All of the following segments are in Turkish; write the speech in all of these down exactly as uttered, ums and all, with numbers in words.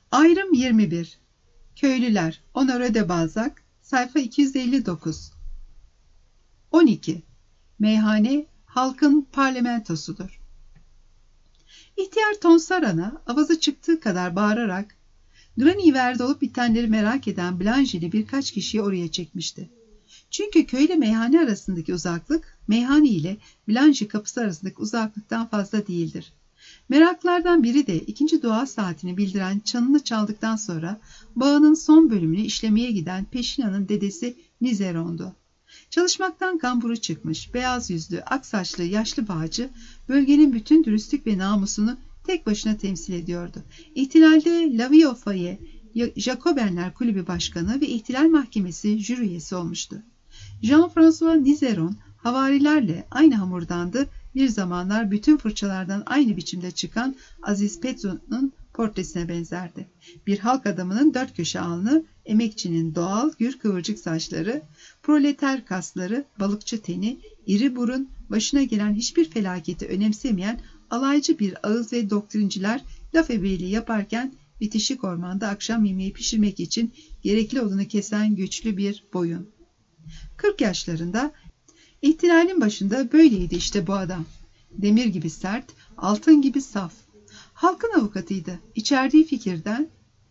Ayrım yirmi bir. Köylüler. Honoré de Balzac. Sayfa iki yüz elli dokuz. on iki. Meyhane, halkın parlamentosudur. İhtiyar Tonsarana avazı çıktığı kadar bağırarak Graniver'de olup bitenleri merak eden Blanche ile birkaç kişiyi oraya çekmişti. Çünkü köyle meyhane arasındaki uzaklık, meyhane ile Blanche kapısı arasındaki uzaklıktan fazla değildir. Meraklardan biri de ikinci dua saatini bildiren çanını çaldıktan sonra bağının son bölümünü işlemeye giden Peşina'nın dedesi Nizeron'du. Çalışmaktan kamburu çıkmış, beyaz yüzlü, ak saçlı, yaşlı bağcı, bölgenin bütün dürüstlük ve namusunu tek başına temsil ediyordu. İhtilalde La Vie aux Foyers, Jacobenler Kulübü Başkanı ve İhtilal Mahkemesi jüri üyesi olmuştu. Jean-François Nizeron, havarilerle aynı hamurdandı, bir zamanlar bütün fırçalardan aynı biçimde çıkan Aziz Petru'nun portresine benzerdi. Bir halk adamının dört köşe alnı, emekçinin doğal gür kıvırcık saçları, proleter kasları, balıkçı teni, iri burun, başına gelen hiçbir felaketi önemsemeyen alaycı bir ağız ve doktrinciler laf ebeliği yaparken bitişik ormanda akşam yemeği pişirmek için gerekli odunu kesen güçlü bir boyun. Kırk yaşlarında, ihtilalin başında böyleydi işte bu adam. Demir gibi sert, altın gibi saf. Halkın avukatıydı. İçerdiği fikirden,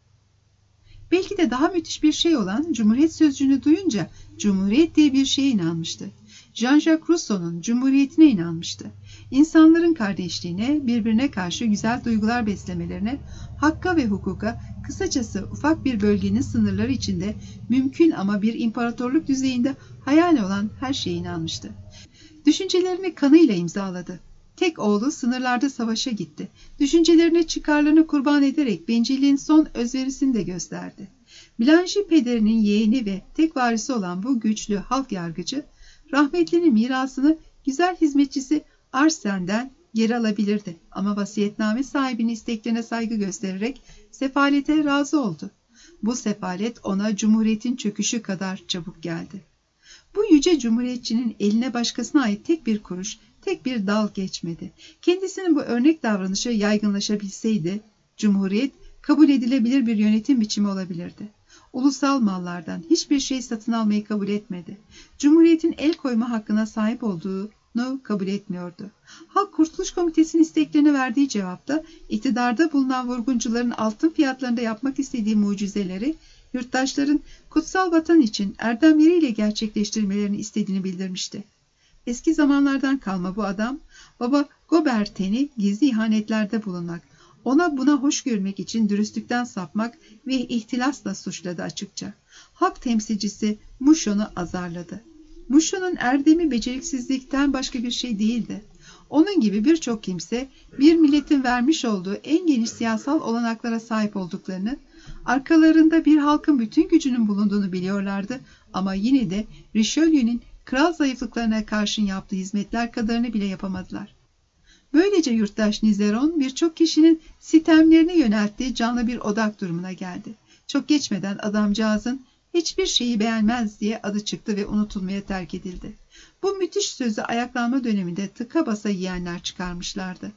belki de daha müthiş bir şey olan Cumhuriyet sözcüğünü duyunca Cumhuriyet diye bir şeye inanmıştı. Jean-Jacques Rousseau'nun Cumhuriyetine inanmıştı. İnsanların kardeşliğine, birbirine karşı güzel duygular beslemelerine, hakka ve hukuka, kısacası ufak bir bölgenin sınırları içinde mümkün ama bir imparatorluk düzeyinde hayal olan her şeye inanmıştı. Düşüncelerini kanıyla imzaladı. Tek oğlu sınırlarda savaşa gitti. Düşüncelerini, çıkarlarını kurban ederek bencilliğin son özverisini de gösterdi. Blanche pederinin yeğeni ve tek varisi olan bu güçlü halk yargıcı, rahmetlinin mirasını güzel hizmetçisi Arsen'den geri alabilirdi. Ama vasiyetname sahibinin isteklerine saygı göstererek sefalete razı oldu. Bu sefalet ona Cumhuriyet'in çöküşü kadar çabuk geldi. Bu yüce cumhuriyetçinin eline başkasına ait tek bir kuruş, tek bir dal geçmedi. Kendisinin bu örnek davranışı yaygınlaşabilseydi, Cumhuriyet kabul edilebilir bir yönetim biçimi olabilirdi. Ulusal mallardan hiçbir şey satın almayı kabul etmedi. Cumhuriyetin el koyma hakkına sahip olduğunu kabul etmiyordu. Halk Kurtuluş Komitesi'nin isteklerine verdiği cevapta, iktidarda bulunan vurguncuların altın fiyatlarında yapmak istediği mucizeleri, yurttaşların kutsal vatan için erdemleriyle gerçekleştirmelerini istediğini bildirmişti. Eski zamanlardan kalma bu adam, baba Gobertin'i gizli ihanetlerde bulunmak, ona buna hoş görmek için dürüstlükten sapmak ve ihtilasla suçladı açıkça. Halk temsilcisi Mouchon'u azarladı. Mouchon'un erdemi beceriksizlikten başka bir şey değildi. Onun gibi birçok kimse bir milletin vermiş olduğu en geniş siyasal olanaklara sahip olduklarını, arkalarında bir halkın bütün gücünün bulunduğunu biliyorlardı ama yine de Richelieu'nun kral zayıflıklarına karşın yaptığı hizmetler kadarını bile yapamadılar. Böylece yurttaş Nizeron birçok kişinin sitemlerine yönelttiği canlı bir odak durumuna geldi. Çok geçmeden adamcağızın hiçbir şeyi beğenmez diye adı çıktı ve unutulmaya terk edildi. Bu müthiş sözü ayaklanma döneminde tıka basa yiyenler çıkarmışlardı.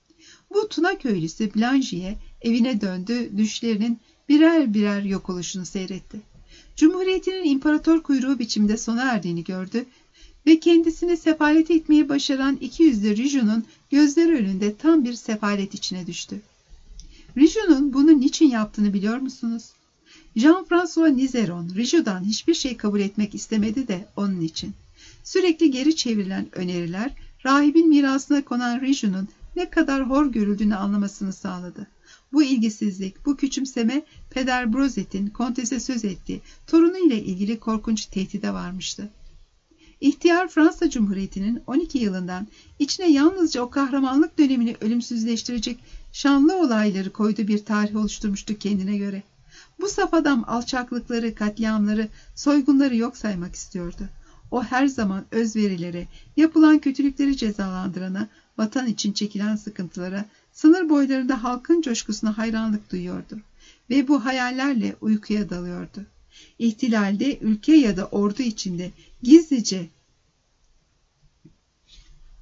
Bu Tuna köylüsü Blanche'ye evine döndü, düşlerinin birer birer yok oluşunu seyretti. Cumhuriyetinin imparator kuyruğu biçimde sona erdiğini gördü ve kendisini sefalete itmeyi başaran iki yüzlü Rijo'nun gözleri önünde tam bir sefalet içine düştü. Rijo'nun bunu niçin yaptığını biliyor musunuz? Jean-François Nizeron, Rijo'dan hiçbir şey kabul etmek istemedi de onun için. Sürekli geri çevrilen öneriler, rahibin mirasına konan Rijo'nun ne kadar hor görüldüğünü anlamasını sağladı. Bu ilgisizlik, bu küçümseme, Peder Brozet'in Kontes'e söz ettiği torunu ile ilgili korkunç tehdide varmıştı. İhtiyar Fransa Cumhuriyeti'nin on iki yılından içine yalnızca o kahramanlık dönemini ölümsüzleştirecek şanlı olayları koyduğu bir tarih oluşturmuştu kendine göre. Bu saf adam alçaklıkları, katliamları, soygunları yok saymak istiyordu. O her zaman özverilere, yapılan kötülükleri cezalandırana, vatan için çekilen sıkıntılara, sınır boylarında halkın coşkusuna hayranlık duyuyordu ve bu hayallerle uykuya dalıyordu. İhtilalde ülke ya da ordu içinde gizlice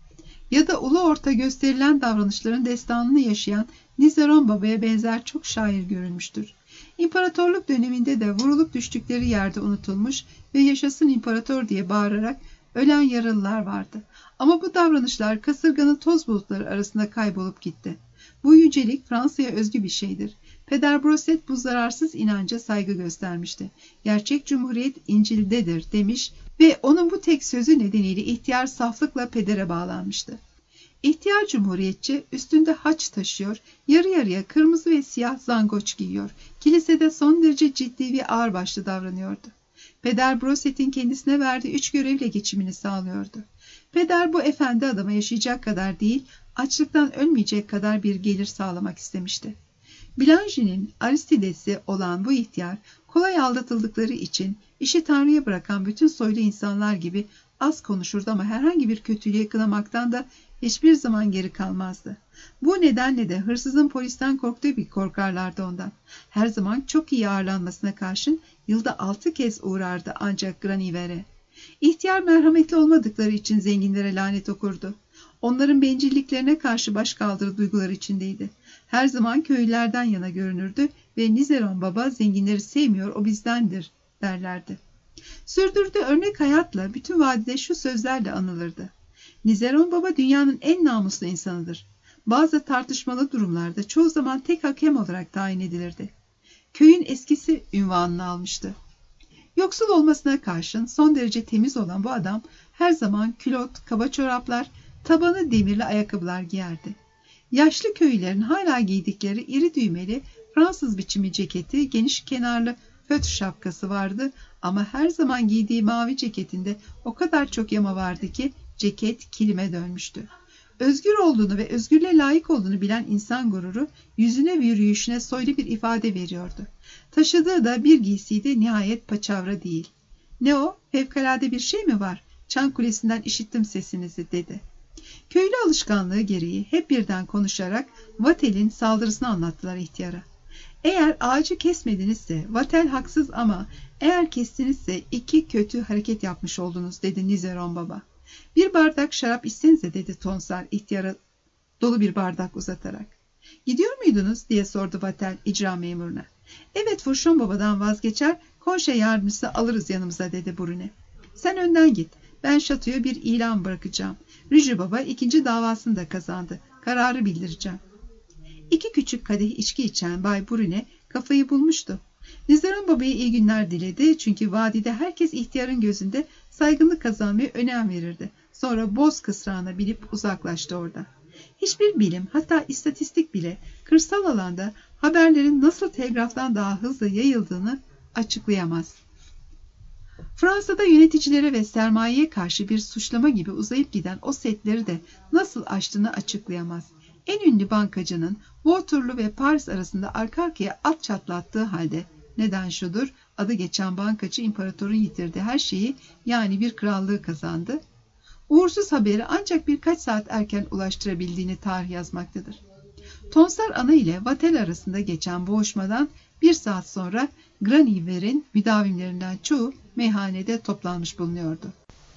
ya da ulu orta gösterilen davranışların destanını yaşayan Nizeron Baba'ya benzer çok şair görülmüştür. İmparatorluk döneminde de vurulup düştükleri yerde unutulmuş ve yaşasın imparator diye bağırarak ölen yaralılar vardı. Ama bu davranışlar kasırganın toz bulutları arasında kaybolup gitti. Bu yücelik Fransa'ya özgü bir şeydir. Peder Broset bu zararsız inanca saygı göstermişti. Gerçek cumhuriyet İncil'dedir demiş ve onun bu tek sözü nedeniyle ihtiyar saflıkla pedere bağlanmıştı. İhtiyar cumhuriyetçi üstünde haç taşıyor, yarı yarıya kırmızı ve siyah zangoç giyiyor. Kilisede son derece ciddi ve ağırbaşlı davranıyordu. Peder Broset'in kendisine verdiği üç görevle geçimini sağlıyordu. Peder bu efendi adama yaşayacak kadar değil, açlıktan ölmeyecek kadar bir gelir sağlamak istemişti. Blanche'nin Aristides'i olan bu ihtiyar, kolay aldatıldıkları için işi Tanrı'ya bırakan bütün soylu insanlar gibi az konuşurdu ama herhangi bir kötülüğü kınamaktan da hiçbir zaman geri kalmazdı. Bu nedenle de hırsızın polisten korktuğu gibi korkarlardı ondan. Her zaman çok iyi ağırlanmasına karşın yılda altı kez uğrardı ancak Graniver'e. İhtiyar merhametli olmadıkları için zenginlere lanet okurdu. Onların bencilliklerine karşı başkaldırı duyguları içindeydi. Her zaman köylülerden yana görünürdü ve Nizeron Baba zenginleri sevmiyor, o bizdendir derlerdi. Sürdürdüğü örnek hayatla bütün vadide şu sözlerle anılırdı. Nizeron Baba dünyanın en namuslu insanıdır. Bazı tartışmalı durumlarda çoğu zaman tek hakem olarak tayin edilirdi. Köyün eskisi ünvanını almıştı. Yoksul olmasına karşın son derece temiz olan bu adam her zaman külot, kaba çoraplar, tabanı demirli ayakkabılar giyerdi. Yaşlı köylülerin hala giydikleri iri düğmeli Fransız biçimi ceketi, geniş kenarlı fötr şapkası vardı ama her zaman giydiği mavi ceketinde o kadar çok yama vardı ki ceket kilime dönmüştü. Özgür olduğunu ve özgürlüğe layık olduğunu bilen insan gururu yüzüne ve yürüyüşüne soylu bir ifade veriyordu. Taşıdığı da bir giysiydi, nihayet paçavra değil. Ne o? Fevkalade bir şey mi var? Çan kulesinden işittim sesinizi dedi. Köylü alışkanlığı gereği hep birden konuşarak Vatel'in saldırısını anlattılar ihtiyara. Eğer ağacı kesmedinizse Vatel haksız ama eğer kestinizse iki kötü hareket yapmış oldunuz dedi Nizeron Baba. Bir bardak şarap içsenize dedi Tonsar ihtiyara dolu bir bardak uzatarak. Gidiyor muydunuz diye sordu Vatel icra memuruna. Evet, Fourchon Baba'dan vazgeçer, konşe yardımcısı alırız yanımıza dedi Brune. Sen önden git, ben şatoya bir ilan bırakacağım. Rüjü Baba ikinci davasını da kazandı. Kararı bildireceğim. İki küçük kadeh içki içen Bay Brune kafayı bulmuştu. Nizeron Baba'ya iyi günler diledi çünkü vadide herkes ihtiyarın gözünde saygınlık kazanmaya önem verirdi. Sonra boz kısrağına binip uzaklaştı orada. Hiçbir bilim, hatta istatistik bile kırsal alanda haberlerin nasıl telgraftan daha hızlı yayıldığını açıklayamaz. Fransa'da yöneticilere ve sermayeye karşı bir suçlama gibi uzayıp giden o setleri de nasıl aştığını açıklayamaz. En ünlü bankacının Waterloo ve Paris arasında arka arkaya at çatlattığı halde neden şudur, adı geçen bankacı imparatorun yitirdiği her şeyi yani bir krallığı kazandı. Uğursuz haberi ancak birkaç saat erken ulaştırabildiğini tarih yazmaktadır. Tonsar Ana ile Vatel arasında geçen boğuşmadan bir saat sonra Graniver'in müdavimlerinden çoğu meyhanede toplanmış bulunuyordu.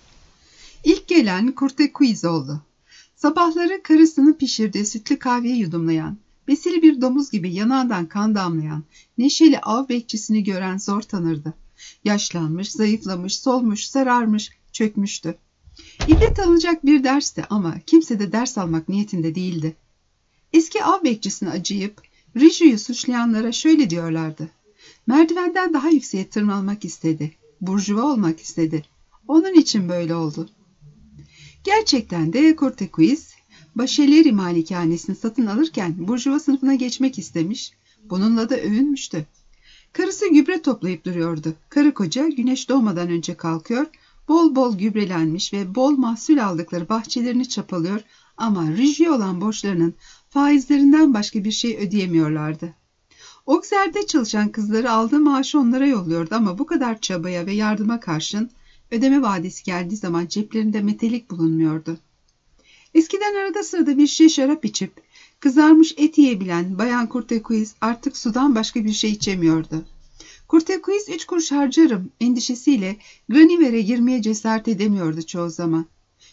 İlk gelen Courtecuisse oldu. Sabahları karısının pişirdiği sütlü kahveyi yudumlayan, besili bir domuz gibi yanağından kan damlayan, neşeli av bekçisini gören zor tanırdı. Yaşlanmış, zayıflamış, solmuş, sararmış, çökmüştü. İbret alınacak bir dersti ama kimse de ders almak niyetinde değildi. Eski av bekçisine acıyıp Ricci'yi suçlayanlara şöyle diyorlardı. Merdivenden daha yükseğe tırmanmak istedi. Burjuva olmak istedi. Onun için böyle oldu. Gerçekten de Courtecuisse, Başeleri malikanesini satın alırken burjuva sınıfına geçmek istemiş. Bununla da övünmüştü. Karısı gübre toplayıp duruyordu. Karı koca güneş doğmadan önce kalkıyor, bol bol gübrelenmiş ve bol mahsul aldıkları bahçelerini çapalıyor ama Ricci'ye olan borçlarının faizlerinden başka bir şey ödeyemiyorlardı. Auxerre'de çalışan kızları aldığı maaşı onlara yolluyordu ama bu kadar çabaya ve yardıma karşın ödeme vadesi geldiği zaman ceplerinde metelik bulunmuyordu. Eskiden arada sırada bir şişe şarap içip kızarmış et yiyebilen Bayan Courtecuisse artık sudan başka bir şey içemiyordu. Courtecuisse üç kuruş harcarım endişesiyle Graniver'e girmeye cesaret edemiyordu çoğu zaman.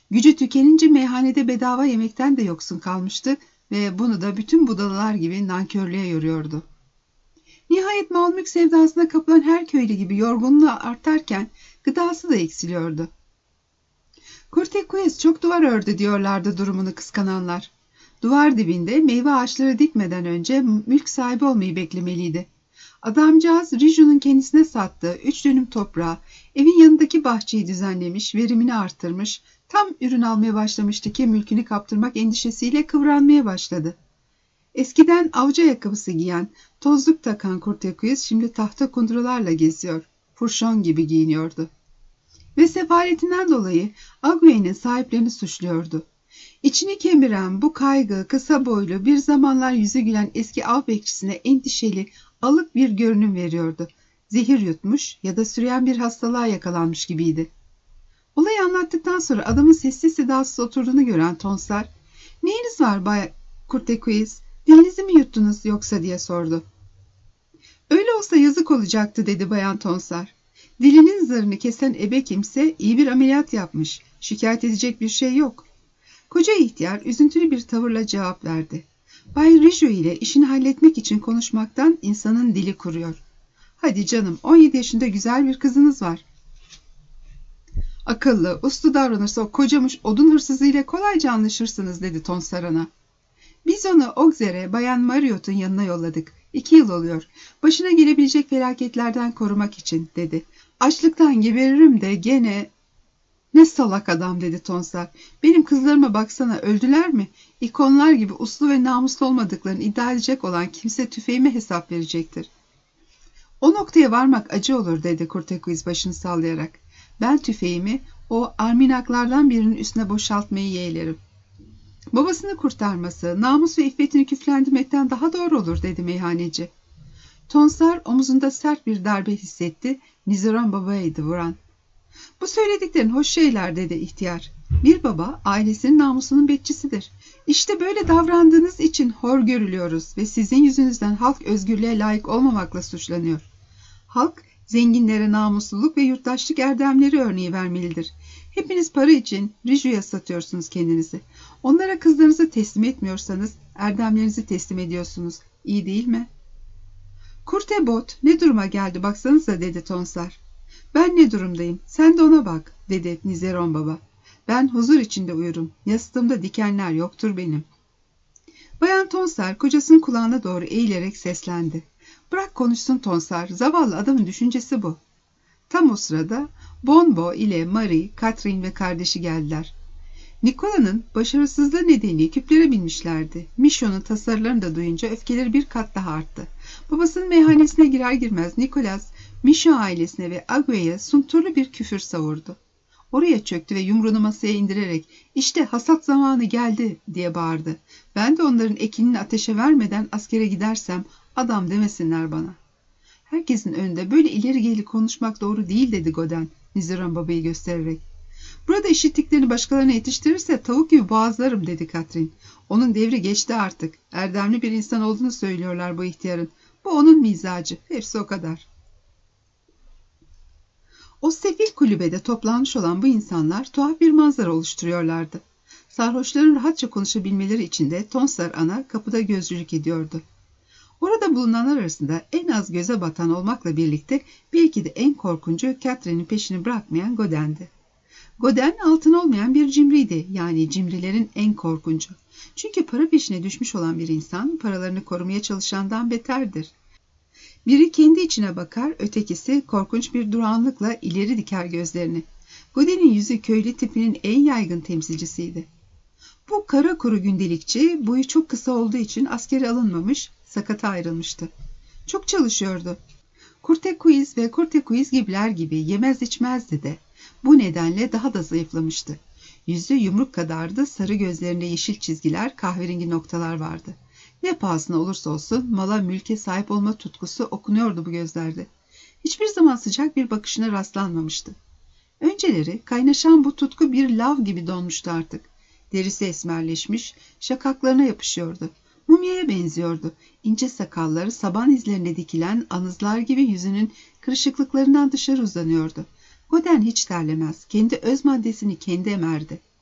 Gücü tükenince meyhanede bedava yemekten de yoksun kalmıştı ve bunu da bütün budalalar gibi nankörlüğe yoruyordu. Nihayet mal mülk sevdasına kapılan her köylü gibi yorgunluğu artarken gıdası da eksiliyordu. Kurtequez çok duvar ördü diyorlardı durumunu kıskananlar. Duvar dibinde meyve ağaçları dikmeden önce mülk sahibi olmayı beklemeliydi. Adamcağız Riju'nun kendisine sattığı üç dönüm toprağı, evin yanındaki bahçeyi düzenlemiş, verimini artırmış, tam ürün almaya başlamıştı ki mülkünü kaptırmak endişesiyle kıvranmaya başladı. Eskiden avcı ayakkabısı giyen, tozluk takan Kurtequez şimdi tahta kunduralarla geziyor, furşon gibi giyiniyordu. Ve sefaletinden dolayı Agüe'nin sahiplerini suçluyordu. İçini kemiren bu kaygı kısa boylu, bir zamanlar yüzü gülen eski av bekçisine endişeli, alık bir görünüm veriyordu. Zehir yutmuş ya da süreyen bir hastalığa yakalanmış gibiydi. Olayı anlattıktan sonra adamın sessiz sedasız oturduğunu gören Tonsar, "Neyiniz var Bay Kurtequez, dilinizi mi yuttunuz yoksa?" diye sordu. "Öyle olsa yazık olacaktı," dedi Bayan Tonsar. "Dilinin zırhını kesen ebe kimse iyi bir ameliyat yapmış. Şikayet edecek bir şey yok." Koca ihtiyar üzüntülü bir tavırla cevap verdi. "Bay Riju ile işini halletmek için konuşmaktan insanın dili kuruyor. Hadi canım, on yedi yaşında güzel bir kızınız var. Akıllı, uslu davranırsa o kocamış odun hırsızıyla kolayca anlaşırsınız," dedi Tonsarana. "Biz onu Auxerre'e Bayan Marriot'un yanına yolladık. İki yıl oluyor. Başına gelebilecek felaketlerden korumak için," dedi. "Açlıktan geberirim de gene..." "Ne salak adam," dedi Tonsar. "Benim kızlarıma baksana, öldüler mi? İkonlar gibi uslu ve namuslu olmadıklarını iddia edecek olan kimse tüfeğime hesap verecektir." "O noktaya varmak acı olur," dedi Kurtequez başını sallayarak. "Ben tüfeğimi o arminaklardan birinin üstüne boşaltmayı yeğlerim." "Babasını kurtarması, namus ve iffetini küflendirmekten daha doğru olur," dedi meyhaneci. Tonsar omuzunda sert bir darbe hissetti. Nizeron babaydı vuran. "Bu söylediklerin hoş şeyler," dedi ihtiyar. "Bir baba ailesinin namusunun bekçisidir. İşte böyle davrandığınız için hor görülüyoruz ve sizin yüzünüzden halk özgürlüğe layık olmamakla suçlanıyor. Halk zenginlere namusluluk ve yurttaşlık erdemleri örneği vermelidir. Hepiniz para için Riju'ya satıyorsunuz kendinizi. Onlara kızlarınızı teslim etmiyorsanız erdemlerinizi teslim ediyorsunuz. İyi değil mi?" "Kurtebot ne duruma geldi baksanıza," dedi Tonsar. "Ben ne durumdayım, sen de ona bak," dedi Nizeron baba. "Ben huzur içinde uyurum. Yastığımda dikenler yoktur benim." Bayan Tonsar kocasının kulağına doğru eğilerek seslendi. "Bırak konuşsun Tonsar, zavallı adamın düşüncesi bu." Tam o sırada Bonbo ile Marie, Catherine ve kardeşi geldiler. Nicola'nın başarısızlığı nedeniyle küplere binmişlerdi. Michon'un tasarılarını da duyunca öfkeleri bir kat daha arttı. Babasının meyhanesine girer girmez Nicolas, Michon ailesine ve Agüe'ye sunturlu bir küfür savurdu. Oraya çöktü ve yumruğunu masaya indirerek "İşte hasat zamanı geldi," diye bağırdı. "Ben de onların ekinini ateşe vermeden askere gidersem adam demesinler bana." "Herkesin önünde böyle ileri geri konuşmak doğru değil," dedi Godin, Nizeron babayı göstererek. "Burada işittiklerini başkalarına yetiştirirse tavuk gibi boğazlarım," dedi Catherine. "Onun devri geçti artık. Erdemli bir insan olduğunu söylüyorlar bu ihtiyarın. Bu onun mizacı. Hepsi o kadar." O sefil kulübede toplanmış olan bu insanlar tuhaf bir manzara oluşturuyorlardı. Sarhoşların rahatça konuşabilmeleri için de Tonsar ana kapıda gözcülük ediyordu. Orada bulunanlar arasında en az göze batan olmakla birlikte belki de en korkuncu Catherine'in peşini bırakmayan Godin'di. Godin altın olmayan bir cimriydi, yani cimrilerin en korkuncu. Çünkü para peşine düşmüş olan bir insan paralarını korumaya çalışandan beterdir. Biri kendi içine bakar, ötekisi korkunç bir durağanlıkla ileri diker gözlerini. Godin'in yüzü köylü tipinin en yaygın temsilcisiydi. Bu kara kuru gündelikçi boyu çok kısa olduğu için askere alınmamış, sakata ayrılmıştı. Çok çalışıyordu. Kurtequez ve Kurtequez gibiler gibi yemez içmezdi de. Bu nedenle daha da zayıflamıştı. Yüzü yumruk kadardı, sarı gözlerinde yeşil çizgiler, kahverengi noktalar vardı. Ne pahasına olursa olsun mala mülke sahip olma tutkusu okunuyordu bu gözlerde. Hiçbir zaman sıcak bir bakışına rastlanmamıştı. Önceleri kaynaşan bu tutku bir lav gibi donmuştu artık. Derisi esmerleşmiş, şakaklarına yapışıyordu. Mumyaya benziyordu. İnce sakalları saban izlerine dikilen anızlar gibi yüzünün kırışıklıklarından dışarı uzanıyordu. Godin hiç terlemez, kendi öz maddesini kendi emerdi.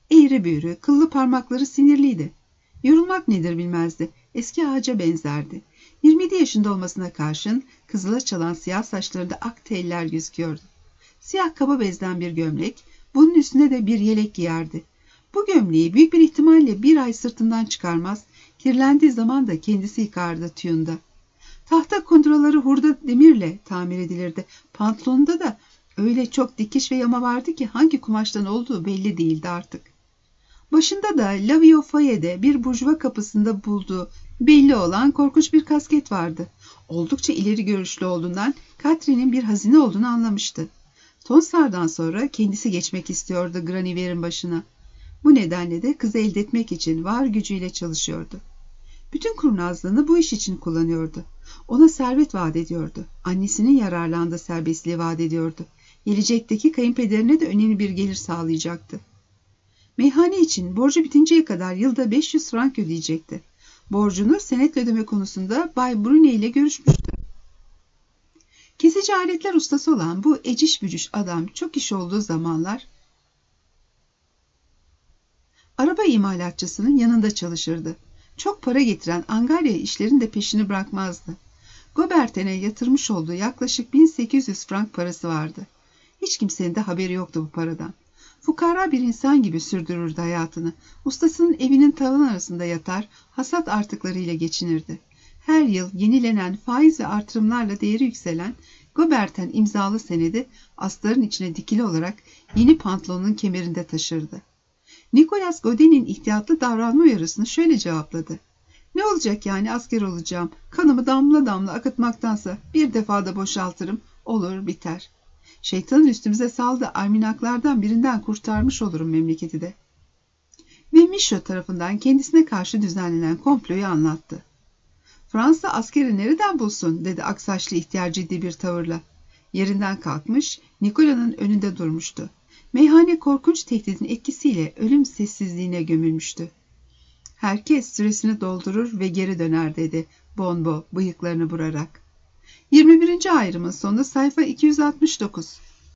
Eğri büğrü, kıllı parmakları sinirliydi. Yorulmak nedir bilmezdi. Eski ağaca benzerdi. yirmi yedi yaşında olmasına karşın kızıla çalan siyah saçlarında ak teller gözüküyordu. Siyah kaba bezden bir gömlek, bunun üstüne de bir yelek giyerdi. Bu gömleği büyük bir ihtimalle bir ay sırtından çıkarmaz, kirlendiği zaman da kendisi yıkardı tüyunda. Tahta kunduraları hurda demirle tamir edilirdi. Pantolonunda da öyle çok dikiş ve yama vardı ki hangi kumaştan olduğu belli değildi artık. Başında da La Vie aux Foyer'de bir burjuva kapısında bulduğu belli olan korkunç bir kasket vardı. Oldukça ileri görüşlü olduğundan Catherine'in bir hazine olduğunu anlamıştı. Tonsard'dan sonra kendisi geçmek istiyordu Graniver'in başına. Bu nedenle de kızı elde etmek için var gücüyle çalışıyordu. Bütün kurnazlığını bu iş için kullanıyordu. Ona servet vaat ediyordu. Annesinin yararlandığı serbestliği vaat ediyordu. Gelecekteki kayınpederine de önemli bir gelir sağlayacaktı. Meyhane için borcu bitinceye kadar yılda beş yüz frank ödeyecekti. Borcunu senetle ödeme konusunda Bay Brune ile görüşmüştü. Kesici aletler ustası olan bu eciş bücüş adam çok iş olduğu zamanlar araba imalatçısının yanında çalışırdı. Çok para getiren Angarya işlerin de peşini bırakmazdı. Goberten'e yatırmış olduğu yaklaşık bin sekiz yüz frank parası vardı. Hiç kimsenin de haberi yoktu bu paradan. Fukara bir insan gibi sürdürürdü hayatını. Ustasının evinin tavan arasında yatar, hasat artıklarıyla geçinirdi. Her yıl yenilenen faiz ve artırımlarla değeri yükselen Goberten imzalı senedi astarın içine dikili olarak yeni pantolonun kemerinde taşırdı. Nicolas Godin'in ihtiyatlı davranma uyarısını şöyle cevapladı. Ne olacak yani asker olacağım, kanımı damla damla akıtmaktansa bir defada boşaltırım, olur biter. Şeytanın üstümüze saldığı alminaklardan birinden kurtarmış olurum memleketi de. Ve Michaud tarafından kendisine karşı düzenlenen komployu anlattı. Fransa askeri nereden bulsun dedi aksaçlı ihtiyar ciddi bir tavırla. Yerinden kalkmış, Nikola'nın önünde durmuştu. Meyhane korkunç tehdidin etkisiyle ölüm sessizliğine gömülmüştü. Herkes süresini doldurur ve geri döner dedi Bonbo bıyıklarını burarak. yirmi birinci ayrımın sonu sayfa iki yüz altmış dokuz.